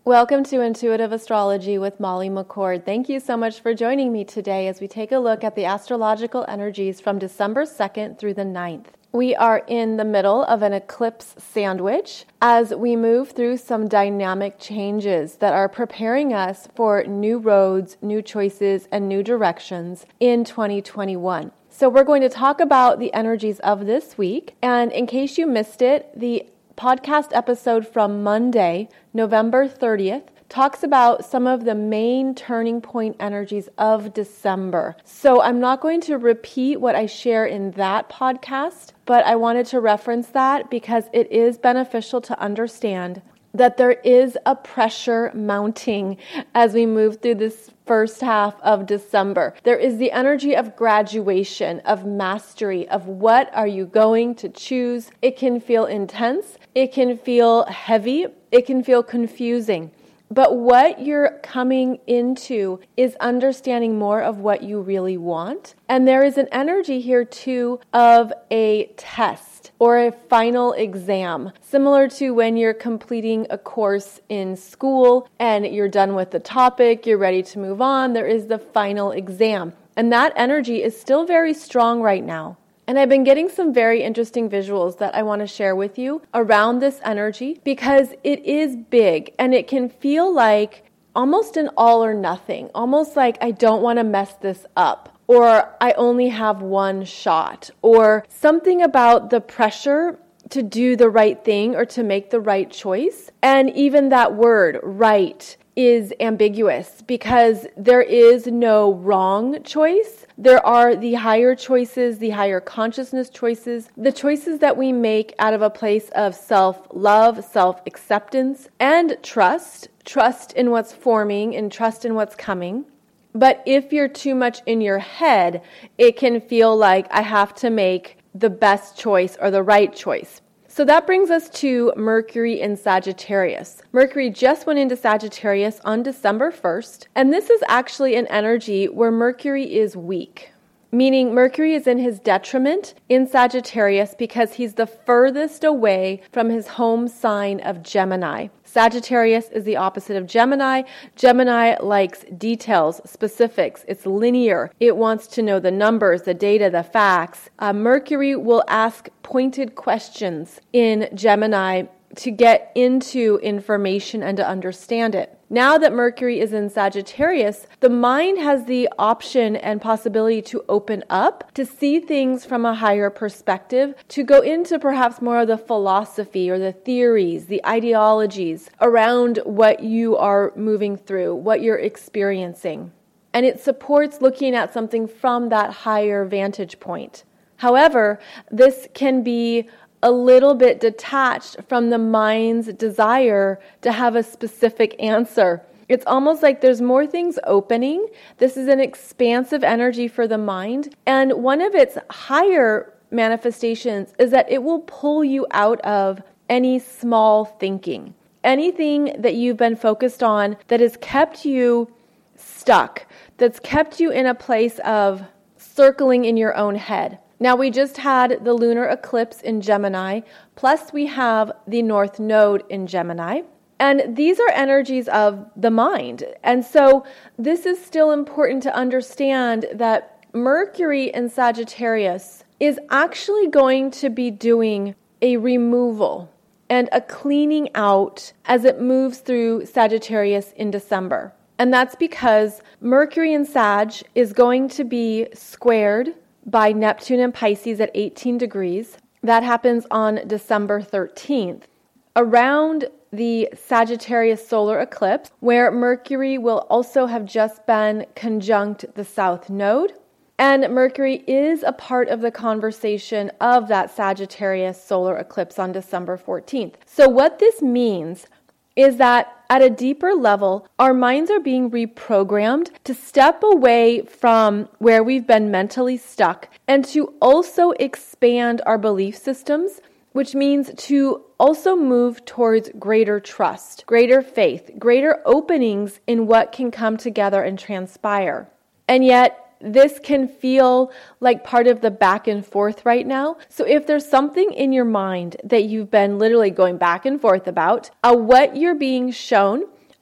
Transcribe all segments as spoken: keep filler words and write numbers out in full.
Welcome to Intuitive Astrology with Molly McCord. Thank you so much for joining me today as we take a look at the astrological energies from December second through the ninth. We are in the middle of an eclipse sandwich as we move through some dynamic changes that are preparing us for new roads, new choices, and new directions in twenty twenty-one. So we're going to talk about the energies of this week. And in case you missed it, the podcast episode from Monday, November thirtieth, talks about some of the main turning point energies of December. So I'm not going to repeat what I share in that podcast, but I wanted to reference that because it is beneficial to understand that there is a pressure mounting as we move through this first half of December. There is the energy of graduation, of mastery, of what are you going to choose. It can feel intense. It can feel heavy. It can feel confusing. But what you're coming into is understanding more of what you really want. And there is an energy here too of a test or a final exam, similar to when you're completing a course in school and you're done with the topic, you're ready to move on. There is the final exam. And that energy is still very strong right now. And I've been getting some very interesting visuals that I want to share with you around this energy because it is big and it can feel like almost an all or nothing, almost like I don't want to mess this up, or I only have one shot, or something about the pressure to do the right thing or to make the right choice. And even that word, right, is ambiguous because there is no wrong choice. There are the higher choices, the higher consciousness choices, the choices that we make out of a place of self-love, self-acceptance, and trust, trust in what's forming and trust in what's coming. But if you're too much in your head, it can feel like I have to make the best choice or the right choice. So that brings us to Mercury in Sagittarius. Mercury just went into Sagittarius on December first, and this is actually an energy where Mercury is weak, meaning Mercury is in his detriment in Sagittarius because he's the furthest away from his home sign of Gemini. Sagittarius is the opposite of Gemini. Gemini likes details, specifics. It's linear. It wants to know the numbers, the data, the facts. Uh, Mercury will ask pointed questions in Gemini to get into information and to understand it. Now that Mercury is in Sagittarius, the mind has the option and possibility to open up, to see things from a higher perspective, to go into perhaps more of the philosophy or the theories, the ideologies around what you are moving through, what you're experiencing. And it supports looking at something from that higher vantage point. However, this can be a little bit detached from the mind's desire to have a specific answer. It's almost like there's more things opening. This is an expansive energy for the mind. And one of its higher manifestations is that it will pull you out of any small thinking. Anything that you've been focused on that has kept you stuck, that's kept you in a place of circling in your own head. Now, we just had the lunar eclipse in Gemini, plus we have the North Node in Gemini. And these are energies of the mind. And so this is still important to understand that Mercury in Sagittarius is actually going to be doing a removal and a cleaning out as it moves through Sagittarius in December. And that's because Mercury in Sag is going to be squared by Neptune and Pisces at eighteen degrees. That happens on December thirteenth. Around the Sagittarius solar eclipse, where Mercury will also have just been conjunct the South Node. And Mercury is a part of the conversation of that Sagittarius solar eclipse on December fourteenth. So what this means is that at a deeper level, our minds are being reprogrammed to step away from where we've been mentally stuck and to also expand our belief systems, which means to also move towards greater trust, greater faith, greater openings in what can come together and transpire. And yet, this can feel like part of the back and forth right now. So if there's something in your mind that you've been literally going back and forth about, uh, what you're being shown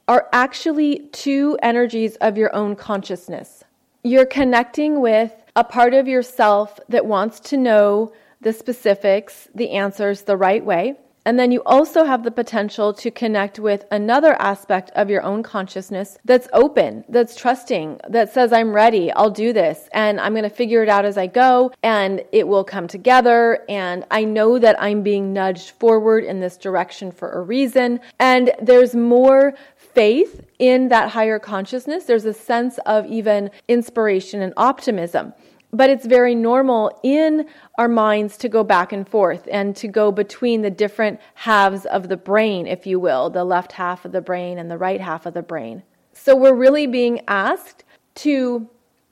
are actually two energies of your own consciousness. You're connecting with a part of yourself that wants to know the specifics, the answers the right way. And then you also have the potential to connect with another aspect of your own consciousness that's open, that's trusting, that says, I'm ready, I'll do this, and I'm going to figure it out as I go, and it will come together, and I know that I'm being nudged forward in this direction for a reason. And there's more faith in that higher consciousness. There's a sense of even inspiration and optimism. But it's very normal in our minds to go back and forth and to go between the different halves of the brain, if you will, the left half of the brain and the right half of the brain. So we're really being asked to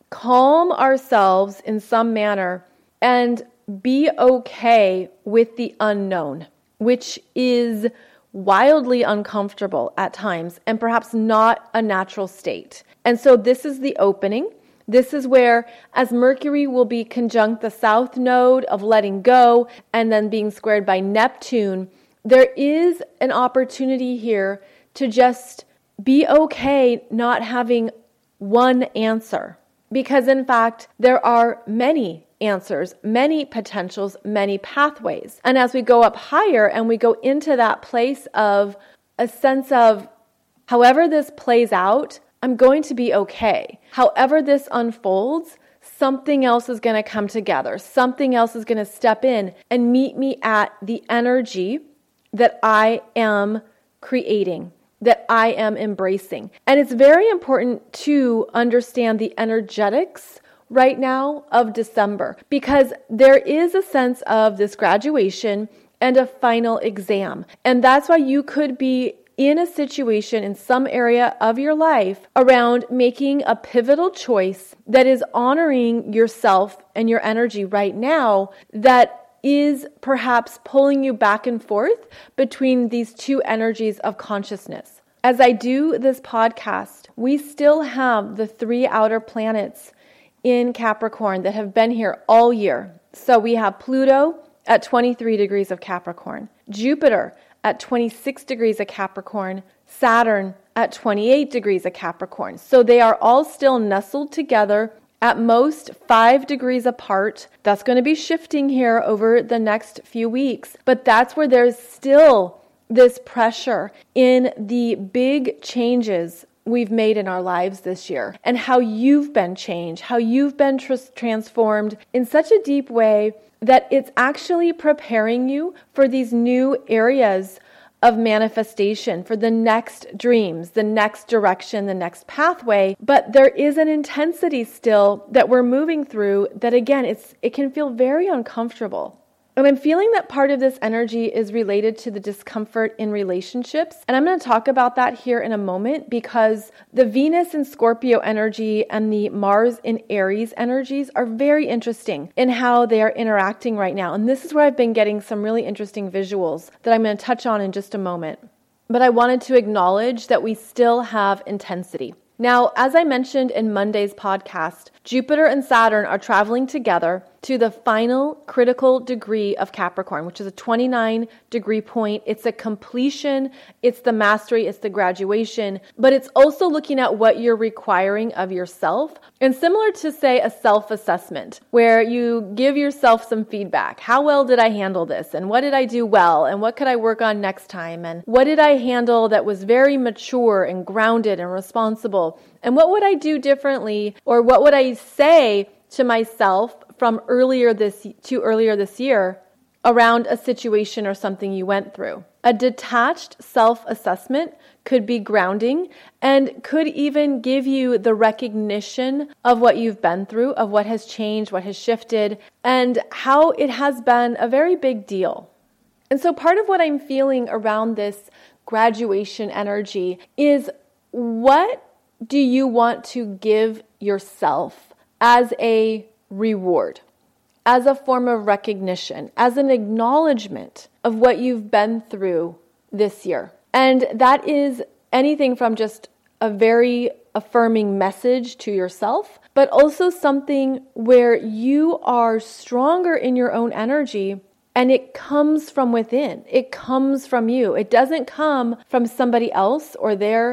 calm ourselves in some manner and be okay with the unknown, which is wildly uncomfortable at times and perhaps not a natural state. And so this is the opening. This is where, as Mercury will be conjunct the south node of letting go and then being squared by Neptune, there is an opportunity here to just be okay not having one answer. Because in fact, there are many answers, many potentials, many pathways. And as we go up higher and we go into that place of a sense of, however this plays out, I'm going to be okay. However this unfolds, something else is going to come together. Something else is going to step in and meet me at the energy that I am creating, that I am embracing. And it's very important to understand the energetics right now of December, because there is a sense of this graduation and a final exam. And that's why you could be in a situation in some area of your life around making a pivotal choice that is honoring yourself and your energy right now, that is perhaps pulling you back and forth between these two energies of consciousness. As I do this podcast, we still have the three outer planets in Capricorn that have been here all year. So we have Pluto at twenty-three degrees of Capricorn, Jupiter at twenty-six degrees of Capricorn, Saturn at twenty-eight degrees of Capricorn. So they are all still nestled together, at most five degrees apart. That's going to be shifting here over the next few weeks. But that's where there's still this pressure in the big changes we've made in our lives this year, and how you've been changed, how you've been tr- transformed in such a deep way that it's actually preparing you for these new areas of manifestation, for the next dreams, the next direction, the next pathway. But there is an intensity still that we're moving through that, again, it's it can feel very uncomfortable. And I'm feeling that part of this energy is related to the discomfort in relationships. And I'm going to talk about that here in a moment, because the Venus in Scorpio energy and the Mars in Aries energies are very interesting in how they are interacting right now. And this is where I've been getting some really interesting visuals that I'm going to touch on in just a moment. But I wanted to acknowledge that we still have intensity. Now, as I mentioned in Monday's podcast, Jupiter and Saturn are traveling together to the final critical degree of Capricorn, which is a twenty-nine degree point. It's a completion, it's the mastery, it's the graduation, but it's also looking at what you're requiring of yourself. And similar to, say, a self-assessment, where you give yourself some feedback. How well did I handle this? And what did I do well? And what could I work on next time? And what did I handle that was very mature and grounded and responsible? And what would I do differently? Or what would I say to myself from earlier this to earlier this year around a situation or something you went through? A detached self-assessment could be grounding and could even give you the recognition of what you've been through, of what has changed, what has shifted, and how it has been a very big deal. And so part of what I'm feeling around this graduation energy is, what do you want to give yourself as a reward, as a form of recognition, as an acknowledgement of what you've been through this year? And that is anything from just a very affirming message to yourself, but also something where you are stronger in your own energy, and it comes from within. It comes from you. It doesn't come from somebody else or their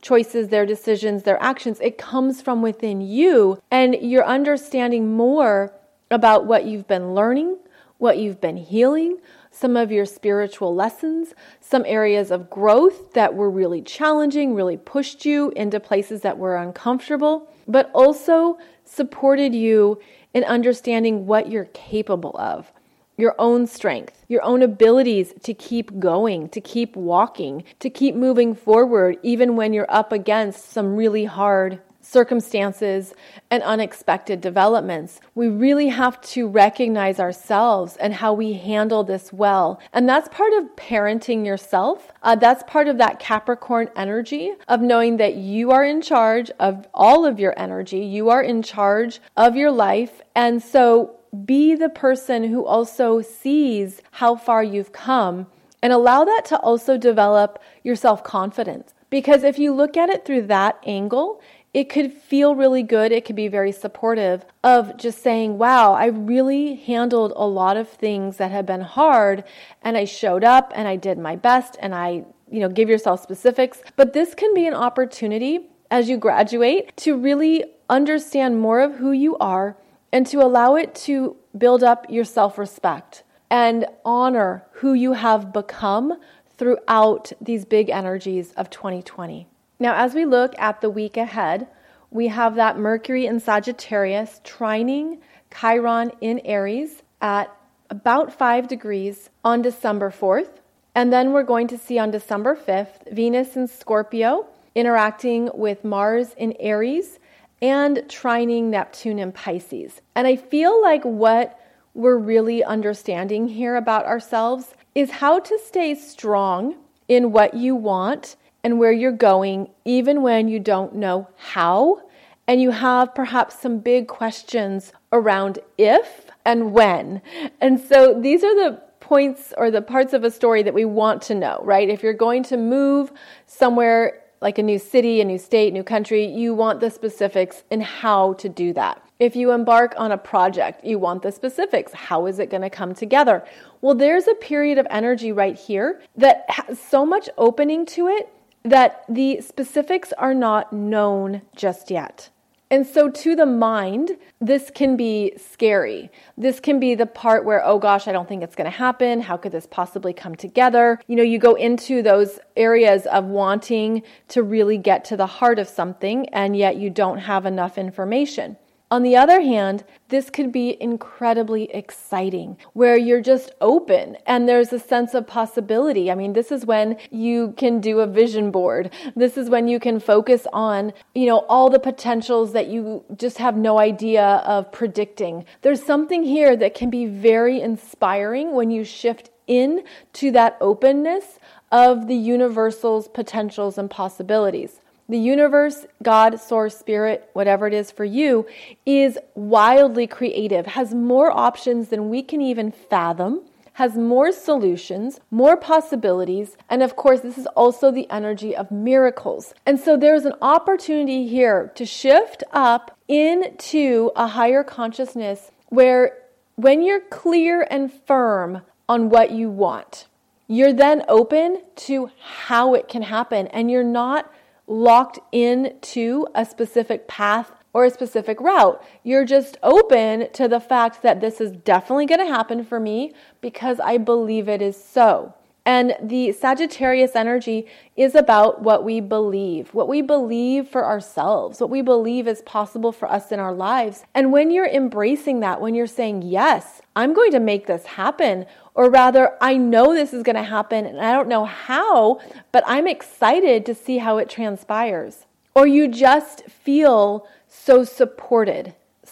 choices, their decisions, their actions. It comes from within you, and you're understanding more about what you've been learning, what you've been healing, some of your spiritual lessons, some areas of growth that were really challenging, really pushed you into places that were uncomfortable, but also supported you in understanding what you're capable of. Your own strength, your own abilities to keep going, to keep walking, to keep moving forward, even when you're up against some really hard circumstances and unexpected developments. We really have to recognize ourselves and how we handle this well. And that's part of parenting yourself. Uh, that's part of that Capricorn energy of knowing that you are in charge of all of your energy. You are in charge of your life. And so be the person who also sees how far you've come and allow that to also develop your self-confidence. Because if you look at it through that angle, it could feel really good. It could be very supportive of just saying, wow, I really handled a lot of things that have been hard, and I showed up and I did my best, and I, you know, give yourself specifics. But this can be an opportunity as you graduate to really understand more of who you are and to allow it to build up your self-respect and honor who you have become throughout these big energies of twenty twenty. Now, as we look at the week ahead, we have that Mercury in Sagittarius trining Chiron in Aries at about five degrees on December fourth. And then we're going to see on December fifth, Venus in Scorpio interacting with Mars in Aries and trining Neptune in Pisces. And I feel like what we're really understanding here about ourselves is how to stay strong in what you want and where you're going, even when you don't know how, and you have perhaps some big questions around if and when. And so these are the points or the parts of a story that we want to know, right? If you're going to move somewhere like a new city, a new state, new country, you want the specifics in how to do that. If you embark on a project, you want the specifics. How is it going to come together? Well, there's a period of energy right here that has so much opening to it that the specifics are not known just yet. And so to the mind, this can be scary. This can be the part where, oh gosh, I don't think it's going to happen. How could this possibly come together? You know, you go into those areas of wanting to really get to the heart of something, and yet you don't have enough information. On the other hand, this could be incredibly exciting, where you're just open and there's a sense of possibility. I mean, this is when you can do a vision board. This is when you can focus on, you know, all the potentials that you just have no idea of predicting. There's something here that can be very inspiring when you shift in to that openness of the universal's potentials and possibilities. The universe, God, source, spirit, whatever it is for you, is wildly creative, has more options than we can even fathom, has more solutions, more possibilities, and of course, this is also the energy of miracles. And so there's an opportunity here to shift up into a higher consciousness where when you're clear and firm on what you want, you're then open to how it can happen, and you're not locked into a specific path or a specific route. You're just open to the fact that this is definitely going to happen for me because I believe it is so. And the Sagittarius energy is about what we believe, what we believe for ourselves, what we believe is possible for us in our lives. And when you're embracing that, when you're saying, yes, I'm going to make this happen, or rather, I know this is going to happen and I don't know how, but I'm excited to see how it transpires. Or you just feel so supported,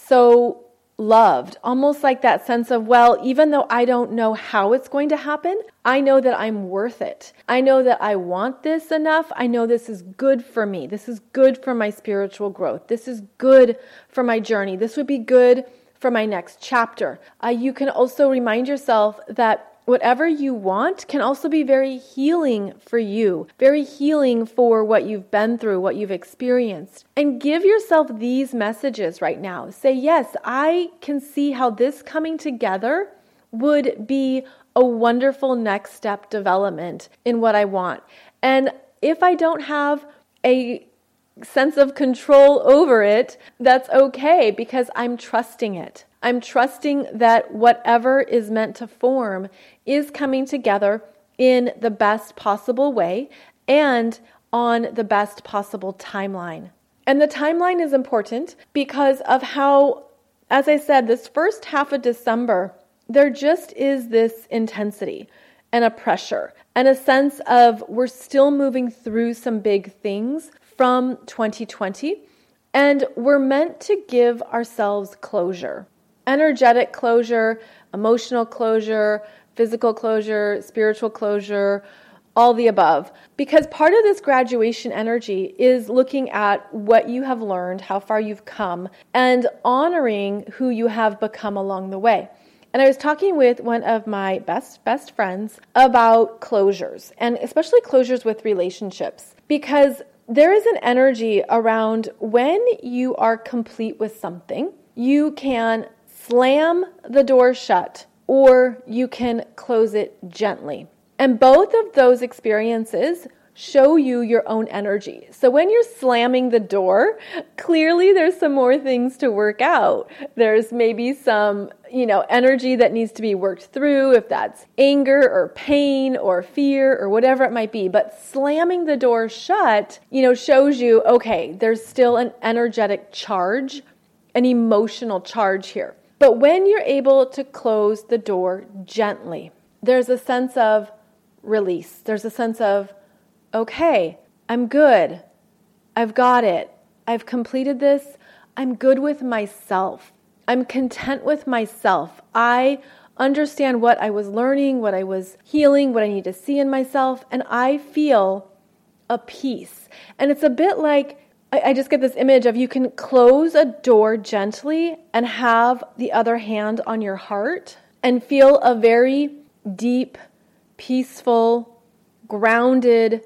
so loved, almost like that sense of, well, even though I don't know how it's going to happen, I know that I'm worth it. I know that I want this enough. I know this is good for me. This is good for my spiritual growth. This is good for my journey. This would be good for my next chapter. Uh, you can also remind yourself that whatever you want can also be very healing for you, very healing for what you've been through, what you've experienced. And give yourself these messages right now. Say, yes, I can see how this coming together would be a wonderful next step development in what I want. And if I don't have a sense of control over it, that's okay because I'm trusting it. I'm trusting that whatever is meant to form is coming together in the best possible way and on the best possible timeline. And the timeline is important because of how, as I said, this first half of December, there just is this intensity and a pressure and a sense of we're still moving through some big things from twenty twenty, and we're meant to give ourselves closure. Energetic closure, emotional closure, physical closure, spiritual closure, all the above. Because part of this graduation energy is looking at what you have learned, how far you've come, and honoring who you have become along the way. And I was talking with one of my best, best friends about closures, and especially closures with relationships, because there is an energy around when you are complete with something, you can slam the door shut or you can close it gently. And both of those experiences show you your own energy. So when you're slamming the door, clearly there's some more things to work out. There's maybe some, you know, energy that needs to be worked through, if that's anger or pain or fear or whatever it might be. But slamming the door shut, you know, shows you, okay, there's still an energetic charge, an emotional charge here. But when you're able to close the door gently, there's a sense of release. There's a sense of, okay, I'm good. I've got it. I've completed this. I'm good with myself. I'm content with myself. I understand what I was learning, what I was healing, what I need to see in myself, and I feel a peace. And it's a bit like, I, I just get this image of you can close a door gently and have the other hand on your heart and feel a very deep, peaceful, grounded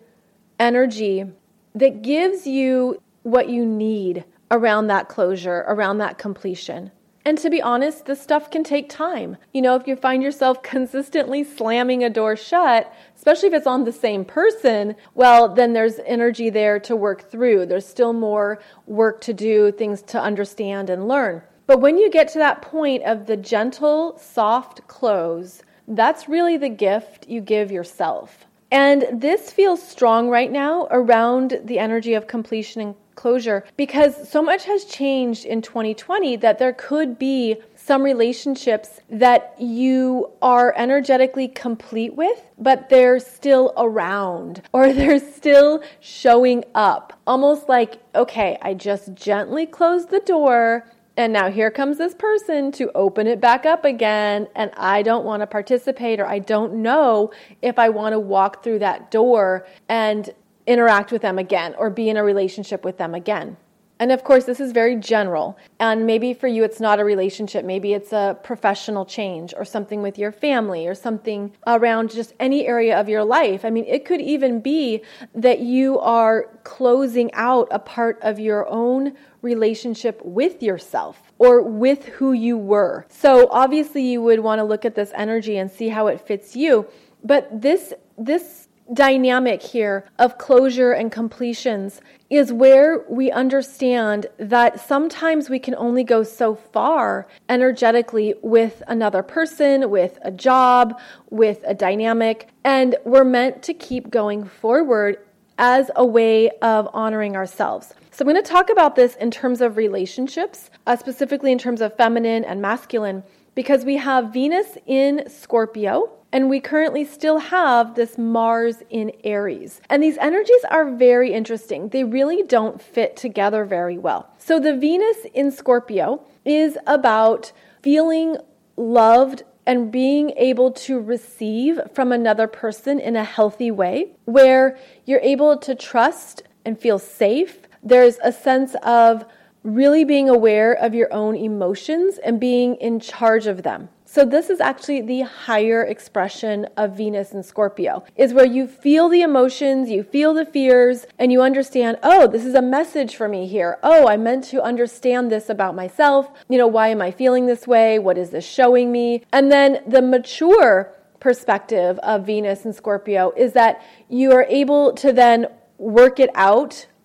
energy that gives you what you need around that closure, around that completion. And to be honest, this stuff can take time. You know, if you find yourself consistently slamming a door shut, especially if it's on the same person, well, then there's energy there to work through. There's still more work to do, things to understand and learn. But when you get to that point of the gentle, soft close, that's really the gift you give yourself. And this feels strong right now around the energy of completion and closure because so much has changed in twenty twenty that there could be some relationships that you are energetically complete with, but they're still around or they're still showing up. Almost like, okay, I just gently closed the door and now here comes this person to open it back up again, and I don't want to participate, or I don't know if I want to walk through that door and interact with them again or be in a relationship with them again. And of course, this is very general. And maybe for you, it's not a relationship. Maybe it's a professional change or something with your family or something around just any area of your life. I mean, it could even be that you are closing out a part of your own relationship with yourself or with who you were. So obviously you would want to look at this energy and see how it fits you. But this, this dynamic here of closure and completions is where we understand that sometimes we can only go so far energetically with another person, with a job, with a dynamic, and we're meant to keep going forward as a way of honoring ourselves. So I'm going to talk about this in terms of relationships, uh, specifically in terms of feminine and masculine, because we have Venus in Scorpio, and we currently still have this Mars in Aries. And these energies are very interesting. They really don't fit together very well. So the Venus in Scorpio is about feeling loved and being able to receive from another person in a healthy way, where you're able to trust and feel safe. There's a sense of really being aware of your own emotions and being in charge of them. So this is actually the higher expression of Venus in Scorpio, is where you feel the emotions, you feel the fears, and you understand, oh, this is a message for me here. Oh, I meant to understand this about myself. You know, why am I feeling this way? What is this showing me? And then the mature perspective of Venus in Scorpio is that you are able to then work it out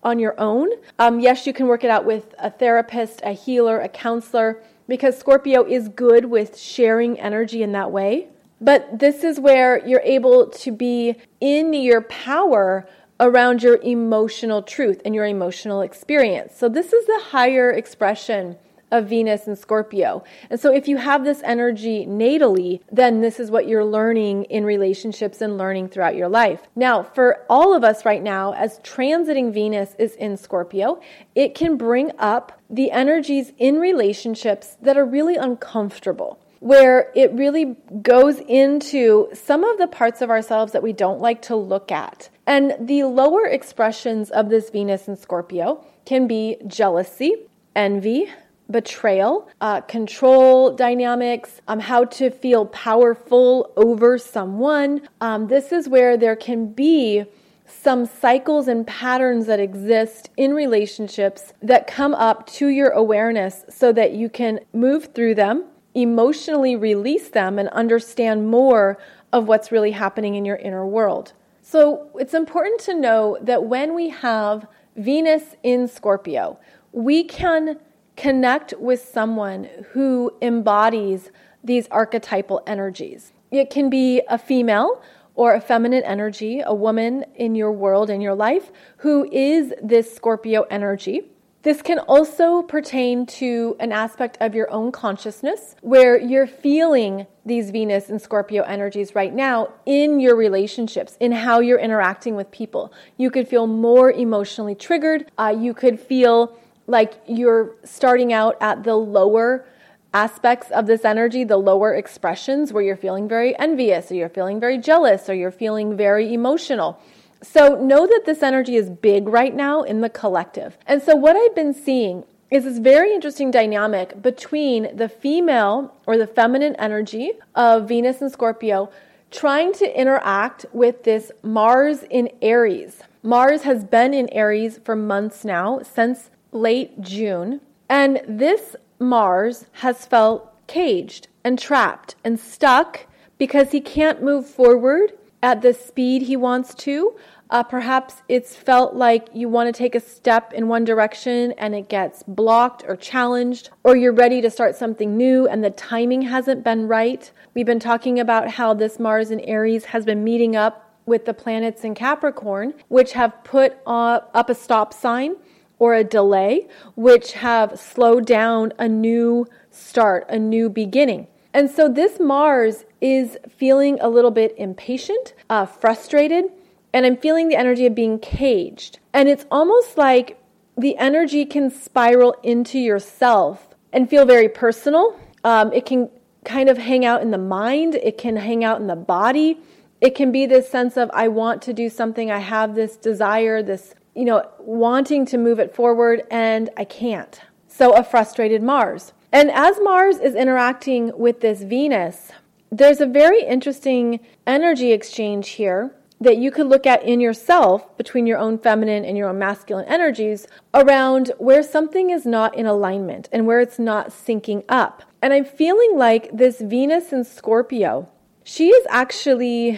on your own. Um, yes, you can work it out with a therapist, a healer, a counselor, because Scorpio is good with sharing energy in that way. But this is where you're able to be in your power around your emotional truth and your emotional experience. So this is the higher expression of Venus and Scorpio. And so if you have this energy natally, then this is what you're learning in relationships and learning throughout your life. Now, for all of us right now, as transiting Venus is in Scorpio, it can bring up the energies in relationships that are really uncomfortable, where it really goes into some of the parts of ourselves that we don't like to look at. And the lower expressions of this Venus in Scorpio can be jealousy, envy, betrayal, uh, control dynamics, um, how to feel powerful over someone. Um, this is where there can be some cycles and patterns that exist in relationships that come up to your awareness so that you can move through them, emotionally release them, and understand more of what's really happening in your inner world. So it's important to know that when we have Venus in Scorpio, we can connect with someone who embodies these archetypal energies. It can be a female or a feminine energy, a woman in your world, in your life, who is this Scorpio energy. This can also pertain to an aspect of your own consciousness where you're feeling these Venus and Scorpio energies right now in your relationships, in how you're interacting with people. You could feel more emotionally triggered. Uh, you could feel like you're starting out at the lower aspects of this energy, the lower expressions where you're feeling very envious or you're feeling very jealous or you're feeling very emotional. So know that this energy is big right now in the collective. And so what I've been seeing is this very interesting dynamic between the female or the feminine energy of Venus and Scorpio trying to interact with this Mars in Aries. Mars has been in Aries for months now, since late June, and this Mars has felt caged and trapped and stuck because he can't move forward at the speed he wants to. Uh, perhaps it's felt like you want to take a step in one direction and it gets blocked or challenged, or you're ready to start something new and the timing hasn't been right. We've been talking about how this Mars in Aries has been meeting up with the planets in Capricorn, which have put uh, up a stop sign or a delay, which have slowed down a new start, a new beginning. And so this Mars is feeling a little bit impatient, uh, frustrated, and I'm feeling the energy of being caged. And it's almost like the energy can spiral into yourself and feel very personal. Um, it can kind of hang out in the mind. It can hang out in the body. It can be this sense of, I want to do something. I have this desire, this you know, wanting to move it forward, and I can't. So a frustrated Mars. And as Mars is interacting with this Venus, there's a very interesting energy exchange here that you could look at in yourself between your own feminine and your own masculine energies around where something is not in alignment and where it's not syncing up. And I'm feeling like this Venus in Scorpio, she is actually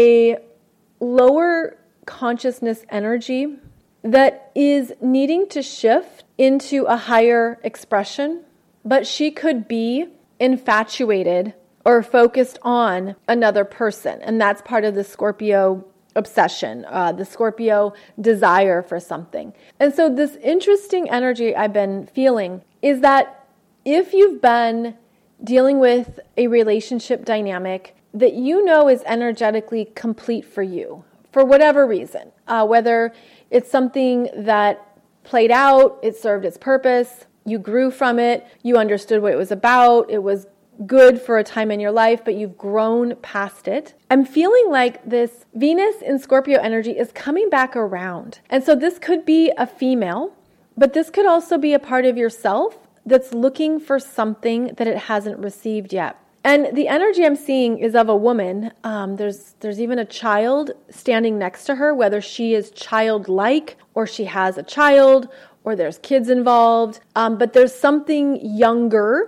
a lower consciousness energy that is needing to shift into a higher expression, but she could be infatuated or focused on another person. And that's part of the Scorpio obsession, uh, the Scorpio desire for something. And so this interesting energy I've been feeling is that if you've been dealing with a relationship dynamic that you know is energetically complete for you, for whatever reason, uh, whether it's something that played out, it served its purpose, you grew from it, you understood what it was about, it was good for a time in your life, but you've grown past it. I'm feeling like this Venus in Scorpio energy is coming back around. And so this could be a female, but this could also be a part of yourself that's looking for something that it hasn't received yet. And the energy I'm seeing is of a woman. Um, there's there's even a child standing next to her, whether she is childlike or she has a child or there's kids involved. Um, but there's something younger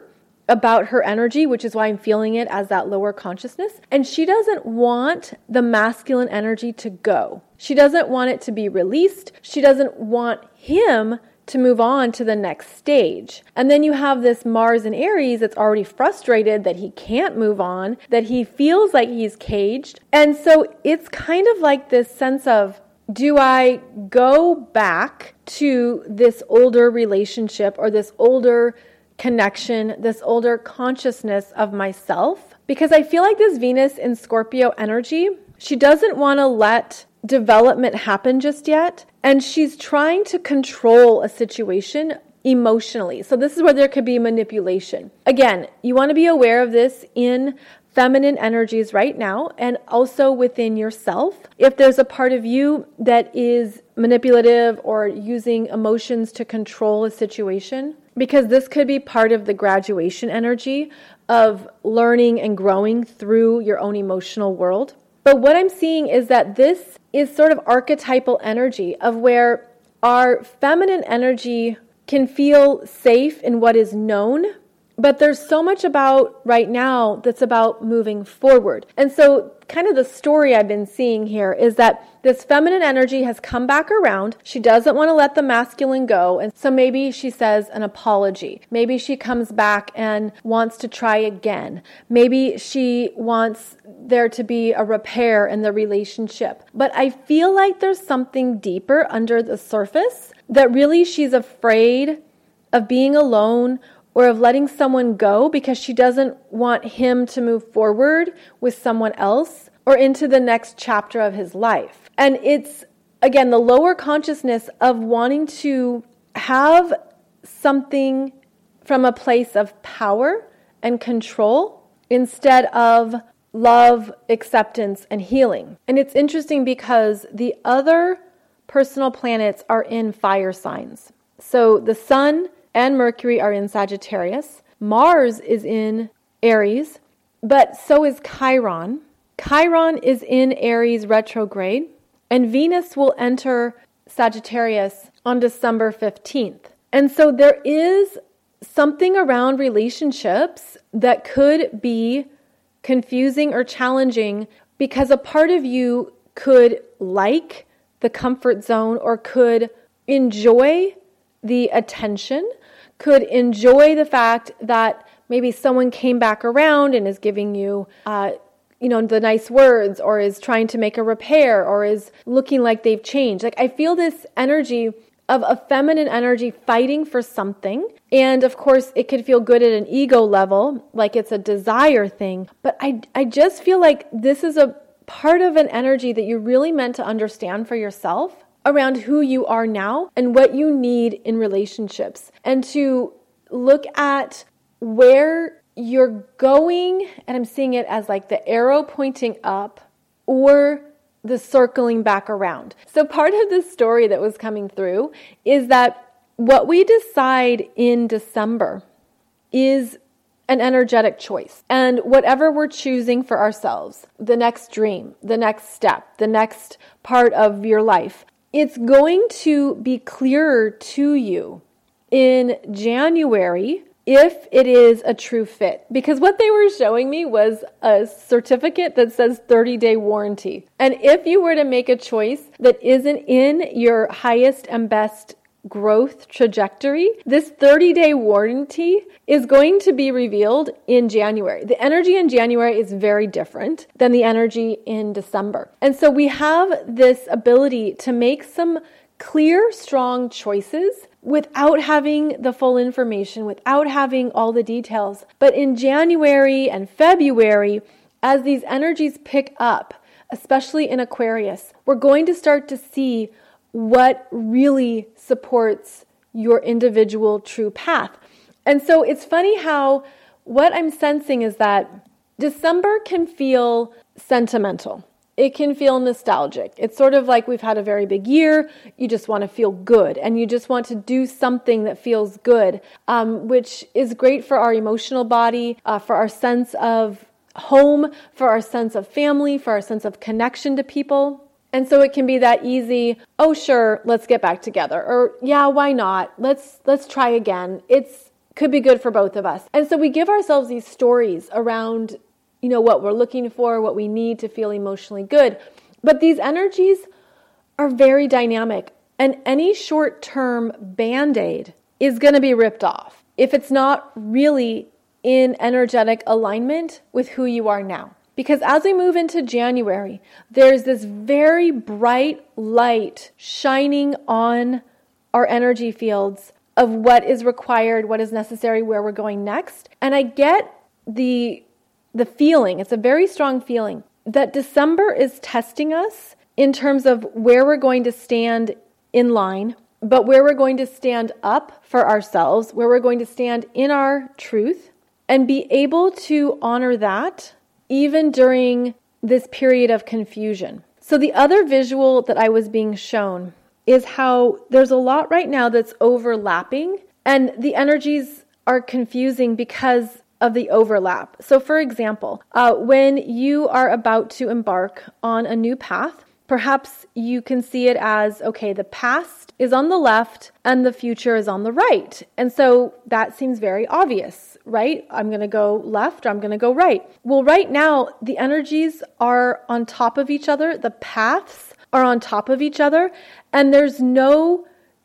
about her energy, which is why I'm feeling it as that lower consciousness. And she doesn't want the masculine energy to go. She doesn't want it to be released. She doesn't want him to move on to the next stage. And then you have this Mars in Aries that's already frustrated that he can't move on, that he feels like he's caged. And so it's kind of like this sense of, do I go back to this older relationship or this older connection, this older consciousness of myself? Because I feel like this Venus in Scorpio energy, she doesn't want to let development happen just yet. And she's trying to control a situation emotionally. So this is where there could be manipulation. Again, you want to be aware of this in feminine energies right now and also within yourself. If there's a part of you that is manipulative or using emotions to control a situation, because this could be part of the graduation energy of learning and growing through your own emotional world. But what I'm seeing is that this is sort of archetypal energy of where our feminine energy can feel safe in what is known, but there's so much about right now that's about moving forward. And so kind of the story I've been seeing here is that this feminine energy has come back around. She doesn't want to let the masculine go. And so maybe she says an apology. Maybe she comes back and wants to try again. Maybe she wants there to be a repair in the relationship. But I feel like there's something deeper under the surface that really she's afraid of being alone or of letting someone go because she doesn't want him to move forward with someone else or into the next chapter of his life. And it's, again, the lower consciousness of wanting to have something from a place of power and control instead of love, acceptance, and healing. And it's interesting because the other personal planets are in fire signs. So the sun and Mercury are in Sagittarius. Mars is in Aries, but so is Chiron. Chiron is in Aries retrograde, and Venus will enter Sagittarius on December fifteenth. And so there is something around relationships that could be confusing or challenging because a part of you could like the comfort zone or could enjoy the attention, could enjoy the fact that maybe someone came back around and is giving you, uh, you know, the nice words or is trying to make a repair or is looking like they've changed. Like I feel this energy of a feminine energy fighting for something. And of course, it could feel good at an ego level, like it's a desire thing. But I, I just feel like this is a part of an energy that you're really meant to understand for yourself around who you are now and what you need in relationships, and to look at where you're going, and I'm seeing it as like the arrow pointing up or the circling back around. So part of the story that was coming through is that what we decide in December is an energetic choice. And whatever we're choosing for ourselves, the next dream, the next step, the next part of your life, it's going to be clearer to you in January if it is a true fit. Because what they were showing me was a certificate that says thirty-day warranty. And if you were to make a choice that isn't in your highest and best growth trajectory, this thirty-day warranty is going to be revealed in January. The energy in January is very different than the energy in December. And so we have this ability to make some clear, strong choices without having the full information, without having all the details. But in January and February, as these energies pick up, especially in Aquarius, we're going to start to see what really supports your individual true path. And so it's funny how what I'm sensing is that December can feel sentimental. It can feel nostalgic. It's sort of like we've had a very big year. You just want to feel good and you just want to do something that feels good, um, which is great for our emotional body, uh, for our sense of home, for our sense of family, for our sense of connection to people. And so it can be that easy, oh, sure, let's get back together. Or, yeah, why not? Let's let's try again. It's could be good for both of us. And so we give ourselves these stories around, you know, what we're looking for, what we need to feel emotionally good. But these energies are very dynamic, and any short-term Band-Aid is going to be ripped off if it's not really in energetic alignment with who you are now. Because as we move into January, there's this very bright light shining on our energy fields of what is required, what is necessary, where we're going next. And I get the the feeling, it's a very strong feeling, that December is testing us in terms of where we're going to stand in line, but where we're going to stand up for ourselves, where we're going to stand in our truth, and be able to honor that even during this period of confusion. So the other visual that I was being shown is how there's a lot right now that's overlapping, and the energies are confusing because of the overlap. So for example, uh, when you are about to embark on a new path, perhaps you can see it as, okay, the past is on the left and the future is on the right. And so that seems very obvious, right? I'm going to go left, or I'm going to go right. Well, right now, the energies are on top of each other. The paths are on top of each other, and there's no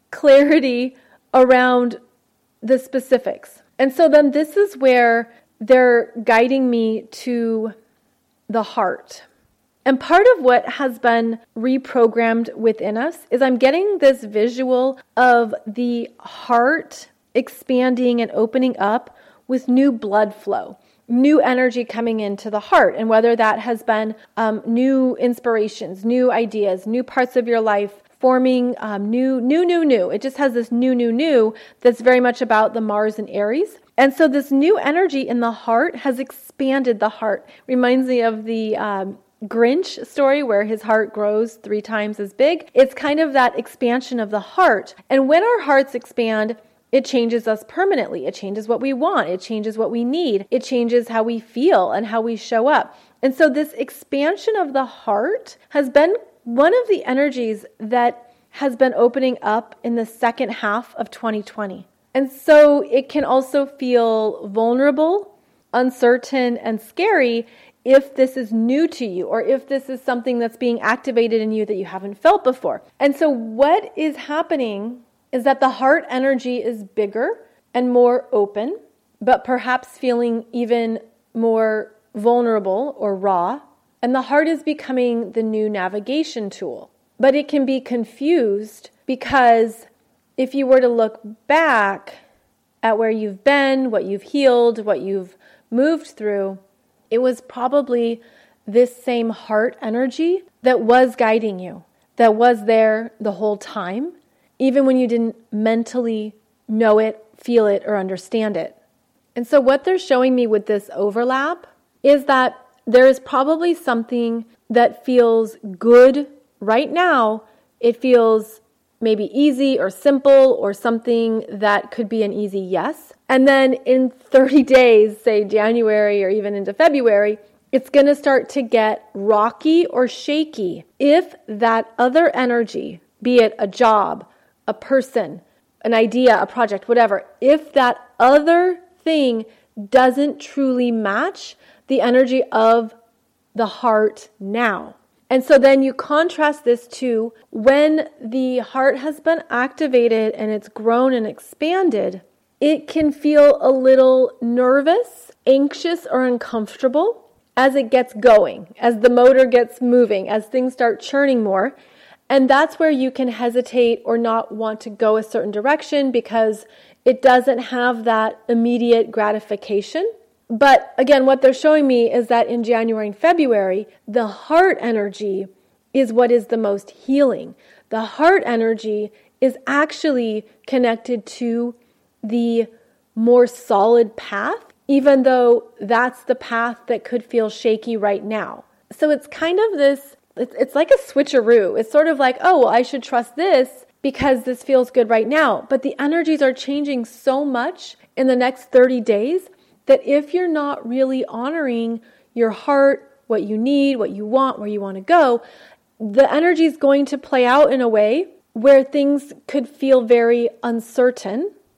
clarity around the specifics. And so then this is where they're guiding me to the heart. And part of what has been reprogrammed within us is I'm getting this visual of the heart expanding and opening up with new blood flow, new energy coming into the heart. And whether that has been um, new inspirations, new ideas, new parts of your life, forming um, new, new, new, new. It just has this new, new, new that's very much about the Mars and Aries. And so this new energy in the heart has expanded the heart. Reminds me of the um, Grinch story where his heart grows three times as big. It's kind of that expansion of the heart. And when our hearts expand, it changes us permanently. It changes what we want. It changes what we need. It changes how we feel and how we show up. And so this expansion of the heart has been one of the energies that has been opening up in the second half of twenty twenty. And so it can also feel vulnerable, uncertain, and scary if this is new to you, or if this is something that's being activated in you that you haven't felt before. And so what is happening is that the heart energy is bigger and more open, but perhaps feeling even more vulnerable or raw. And the heart is becoming the new navigation tool. But it can be confused because if you were to look back at where you've been, what you've healed, what you've moved through, it was probably this same heart energy that was guiding you, that was there the whole time, even when you didn't mentally know it, feel it, or understand it. And so what they're showing me with this overlap is that there is probably something that feels good right now. It feels maybe easy or simple, or something that could be an easy yes. And then in thirty days, say January or even into February, it's going to start to get rocky or shaky if that other energy, be it a job, a person, an idea, a project, whatever, if that other thing doesn't truly match the energy of the heart now. And so then you contrast this to when the heart has been activated and it's grown and expanded, it can feel a little nervous, anxious, or uncomfortable as it gets going, as the motor gets moving, as things start churning more. And that's where you can hesitate or not want to go a certain direction because it doesn't have that immediate gratification. But again, what they're showing me is that in January and February, the heart energy is what is the most healing. The heart energy is actually connected to the more solid path, even though that's the path that could feel shaky right now. So it's kind of this, it's, it's like a switcheroo. It's sort of like, oh, well, I should trust this because this feels good right now. But the energies are changing so much in the next thirty days that if you're not really honoring your heart, what you need, what you want, where you want to go, the energy is going to play out in a way where things could feel very uncertain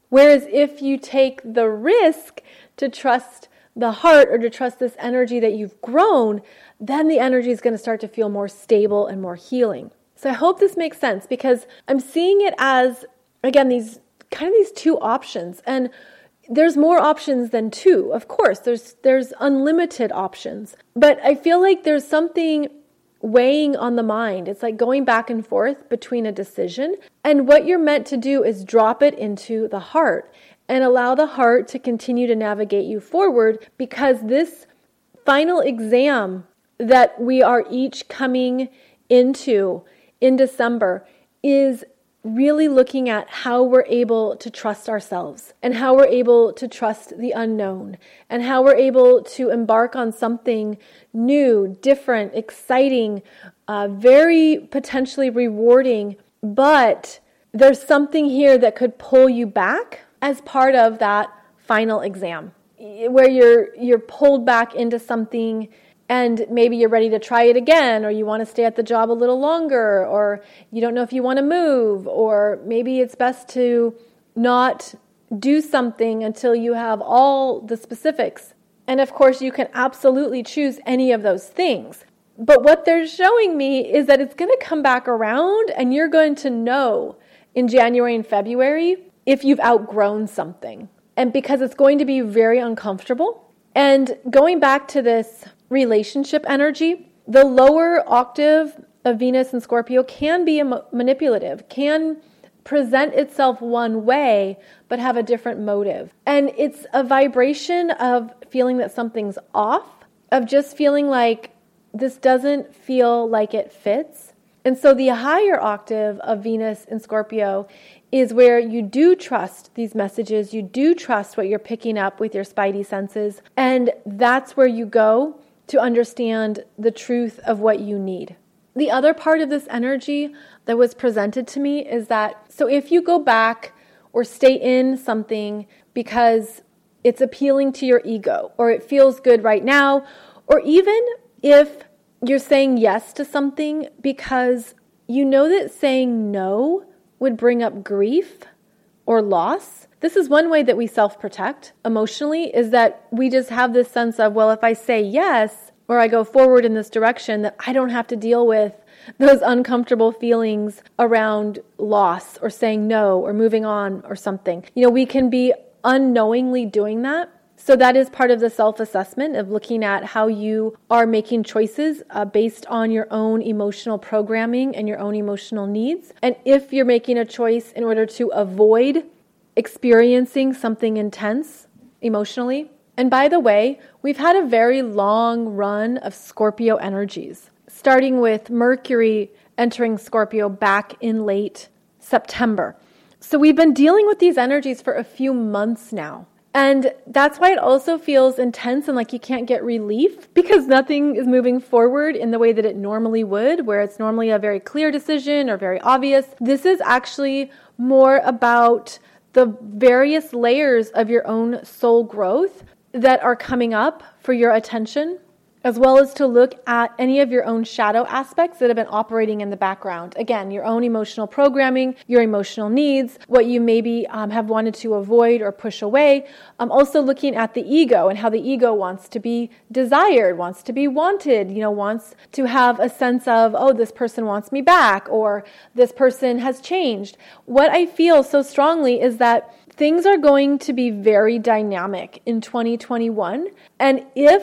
Whereas if you take the risk to trust the heart or to trust this energy that you've grown, then the energy is going to start to feel more stable and more healing. So I hope this makes sense, because I'm seeing it as, again, these kind of these two options. And there's more options than two. Of course, there's there's unlimited options. But I feel like there's something weighing on the mind. It's like going back and forth between a decision. And what you're meant to do is drop it into the heart and allow the heart to continue to navigate you forward, because this final exam that we are each coming into in December is really looking at how we're able to trust ourselves and how we're able to trust the unknown and how we're able to embark on something new, different, exciting, uh, very potentially rewarding. But there's something here that could pull you back as part of that final exam, where you're you're pulled back into something. And maybe you're ready to try it again, or you want to stay at the job a little longer, or you don't know if you want to move, or maybe it's best to not do something until you have all the specifics. And of course, you can absolutely choose any of those things. But what they're showing me is that it's going to come back around, and you're going to know in January and February if you've outgrown something. And because it's going to be very uncomfortable. And going back to this relationship energy, the lower octave of Venus and Scorpio can be manipulative, can present itself one way, but have a different motive. And it's a vibration of feeling that something's off, of just feeling like this doesn't feel like it fits. And so the higher octave of Venus and Scorpio is where you do trust these messages, you do trust what you're picking up with your spidey senses, and that's where you go to understand the truth of what you need. The other part of this energy that was presented to me is that, so if you go back or stay in something because it's appealing to your ego, or it feels good right now, or even if you're saying yes to something because you know that saying no would bring up grief or loss. This is one way that we self-protect emotionally, is that we just have this sense of, well, if I say yes, or I go forward in this direction, that I don't have to deal with those uncomfortable feelings around loss or saying no or moving on or something. You know, we can be unknowingly doing that. So that is part of the self-assessment of looking at how you are making choices uh, based on your own emotional programming and your own emotional needs. And if you're making a choice in order to avoid experiencing something intense emotionally. And by the way, we've had a very long run of Scorpio energies, starting with Mercury entering Scorpio back in late September. So we've been dealing with these energies for a few months now. And that's why it also feels intense and like you can't get relief, because nothing is moving forward in the way that it normally would, where it's normally a very clear decision or very obvious. This is actually more about the various layers of your own soul growth that are coming up for your attention, as well as to look at any of your own shadow aspects that have been operating in the background. Again, your own emotional programming, your emotional needs, what you maybe um, have wanted to avoid or push away. Um, also looking at the ego and how the ego wants to be desired, wants to be wanted, you know, wants to have a sense of, oh, this person wants me back, or this person has changed. What I feel so strongly is that things are going to be very dynamic in twenty twenty-one. And if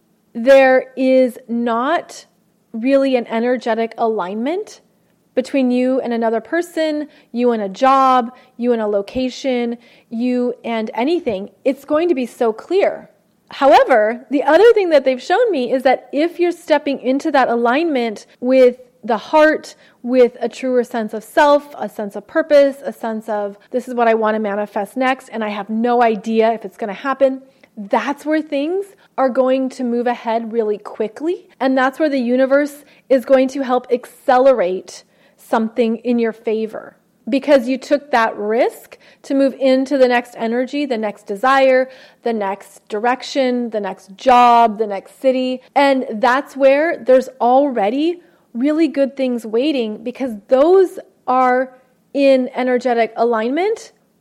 there is not really an energetic alignment between you and another person, you and a job, you and a location, you and anything, it's going to be so clear. However, the other thing that they've shown me is that if you're stepping into that alignment with the heart, with a truer sense of self, a sense of purpose, a sense of this is what I want to manifest next, and I have no idea if it's going to happen, that's where things are going to move ahead really quickly. And that's where the universe is going to help accelerate something in your favor, because you took that risk to move into the next energy, the next desire, the next direction, the next job, the next city. And that's where there's already really good things waiting, because those are in energetic alignment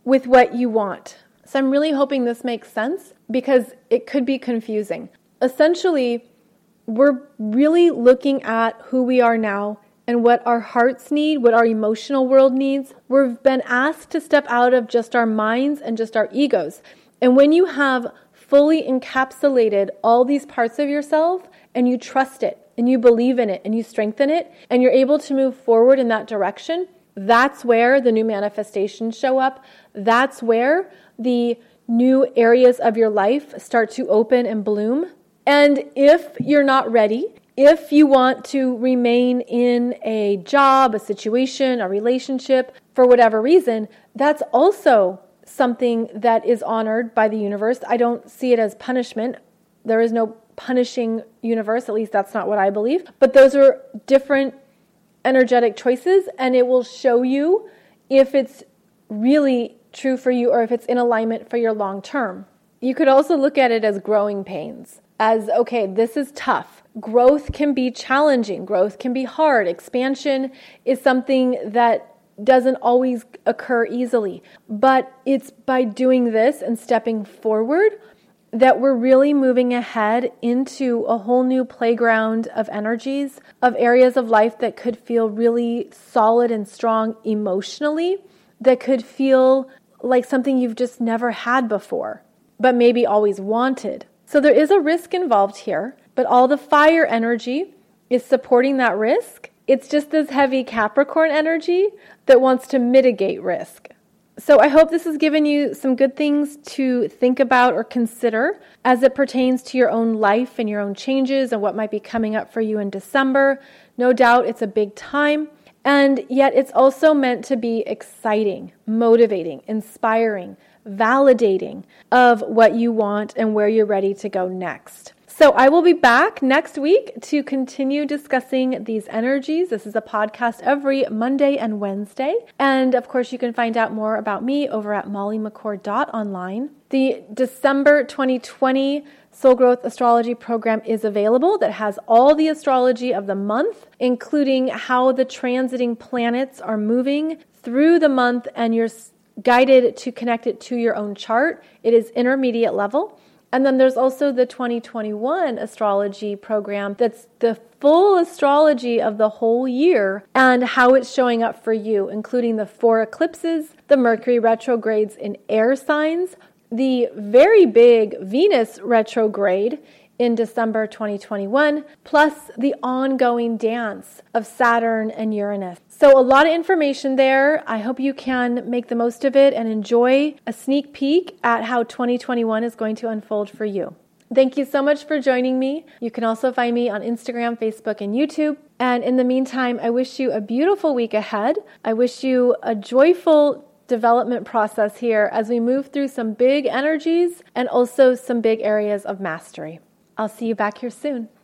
with what you want. So I'm really hoping this makes sense because it could be confusing. Essentially, we're really looking at who we are now and what our hearts need, what our emotional world needs. We've been asked to step out of just our minds and just our egos. And when you have fully encapsulated all these parts of yourself and you trust it and you believe in it and you strengthen it and you're able to move forward in that direction, that's where the new manifestations show up. That's where the new areas of your life start to open and bloom. And if you're not ready, if you want to remain in a job, a situation, a relationship, for whatever reason, that's also something that is honored by the universe. I don't see it as punishment. There is no punishing universe, at least that's not what I believe. But those are different energetic choices, and it will show you if it's really true for you or if it's in alignment for your long term. You could also look at it as growing pains. As, okay, this is tough. Growth can be challenging. Growth can be hard. Expansion is something that doesn't always occur easily. But it's by doing this and stepping forward that we're really moving ahead into a whole new playground of energies, of areas of life that could feel really solid and strong emotionally, that could feel like something you've just never had before, but maybe always wanted. So there is a risk involved here, but all the fire energy is supporting that risk. It's just this heavy Capricorn energy that wants to mitigate risk. So I hope this has given you some good things to think about or consider as it pertains to your own life and your own changes and what might be coming up for you in December. No doubt it's a big time, and yet it's also meant to be exciting, motivating, inspiring, validating of what you want and where you're ready to go next. So I will be back next week to continue discussing these energies. This is a podcast every Monday and Wednesday. And of course, you can find out more about me over at molly mccord dot online. The December twenty twenty Soul Growth Astrology program is available that has all the astrology of the month, including how the transiting planets are moving through the month, and you're guided to connect it to your own chart. It is intermediate level. And then there's also the twenty twenty-one astrology program that's the full astrology of the whole year and how it's showing up for you, including the four eclipses, the Mercury retrogrades in air signs, the very big Venus retrograde in December twenty twenty-one, plus the ongoing dance of Saturn and Uranus. So a lot of information there. I hope you can make the most of it and enjoy a sneak peek at how twenty twenty-one is going to unfold for you. Thank you so much for joining me. You can also find me on Instagram, Facebook, and YouTube. And in the meantime, I wish you a beautiful week ahead. I wish you a joyful development process here as we move through some big energies and also some big areas of mastery. I'll see you back here soon.